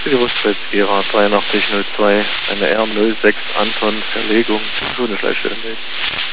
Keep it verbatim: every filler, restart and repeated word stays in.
Bewusstheit Gera dreiundachtzig null zwei, eine R null sechs Anton, Verlegung, Schöne Schleichstelle.